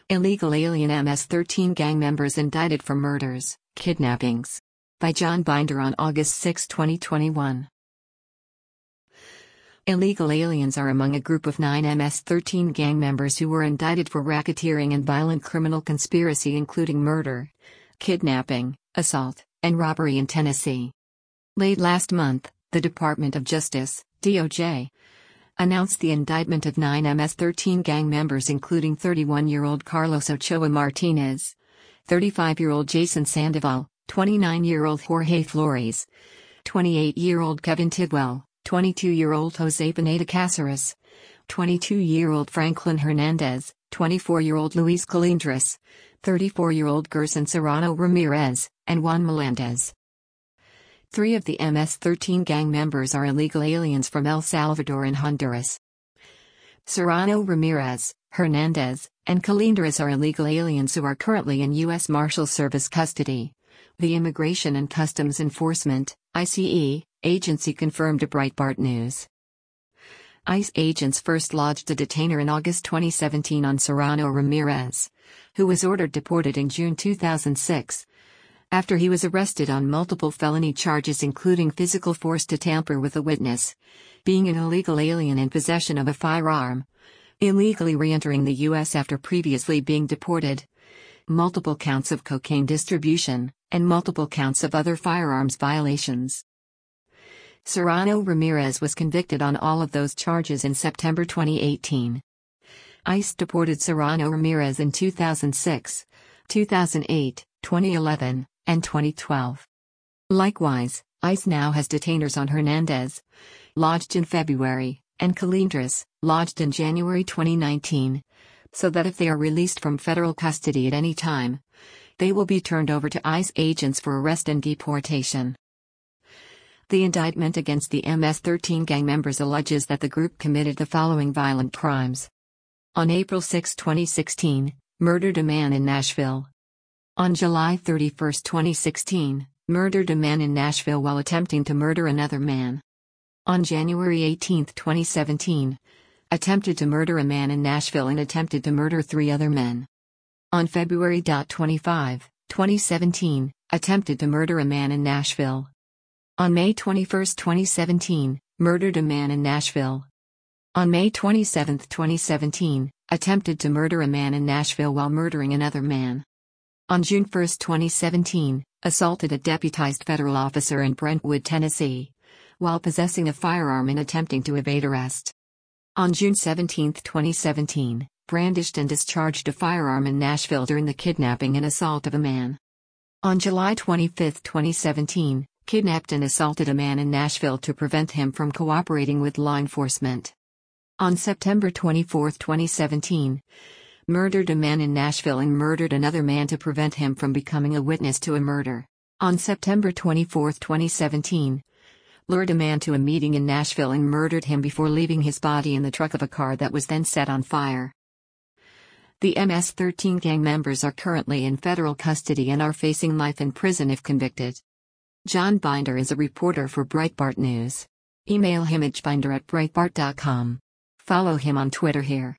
Illegal Alien MS-13 gang members indicted for murders, kidnappings. By John Binder on August 6, 2021. Illegal aliens are among a group of 9 MS-13 gang members who were indicted for racketeering and violent criminal conspiracy including murder, kidnapping, assault, and robbery in Tennessee. Late last month, the Department of Justice, DOJ, announced the indictment of 9 MS-13 gang members including 31-year-old Carlos Ochoa Martinez, 35-year-old Jason Sandoval, 29-year-old Jorge Flores, 28-year-old Kevin Tidwell, 22-year-old Jose Pineda Cáceres, 22-year-old Franklin Hernandez, 24-year-old Luis Colindres, 34-year-old Gerson Serrano Ramirez, and Juan Melendez. 3 of the MS-13 gang members are illegal aliens from El Salvador and Honduras. Serrano Ramirez, Hernandez, and Colindres are illegal aliens who are currently in U.S. Marshal Service custody. The Immigration and Customs Enforcement, ICE, agency confirmed to Breitbart News. ICE agents first lodged a detainer in August 2017 on Serrano Ramirez, who was ordered deported in June 2006. After he was arrested on multiple felony charges including physical force to tamper with a witness, being an illegal alien in possession of a firearm, illegally re-entering the U.S. after previously being deported, multiple counts of cocaine distribution, and multiple counts of other firearms violations. Serrano Ramirez was convicted on all of those charges in September 2018. ICE deported Serrano Ramirez in 2006, 2008, 2011, and 2012. Likewise, ICE now has detainers on Hernandez, lodged in February, and Colindres, lodged in January 2019, so that if they are released from federal custody at any time, they will be turned over to ICE agents for arrest and deportation. The indictment against the MS-13 gang members alleges that the group committed the following violent crimes. On April 6, 2016, murdered a man in Nashville. On July 31, 2016, murdered a man in Nashville while attempting to murder another man. On January 18, 2017, attempted to murder a man in Nashville and attempted to murder 3 other men. On February 25, 2017, attempted to murder a man in Nashville. On May 21, 2017, murdered a man in Nashville. On May 27, 2017, attempted to murder a man in Nashville while murdering another man. On June 1, 2017, assaulted a deputized federal officer in Brentwood, Tennessee, while possessing a firearm and attempting to evade arrest. On June 17, 2017, brandished and discharged a firearm in Nashville during the kidnapping and assault of a man. On July 25, 2017, kidnapped and assaulted a man in Nashville to prevent him from cooperating with law enforcement. On September 24, 2017, murdered a man in Nashville and murdered another man to prevent him from becoming a witness to a murder. On September 24, 2017, lured a man to a meeting in Nashville and murdered him before leaving his body in the trunk of a car that was then set on fire. The MS-13 gang members are currently in federal custody and are facing life in prison if convicted. John Binder is a reporter for Breitbart News. Email him at binder@breitbart.com. Follow him on Twitter here.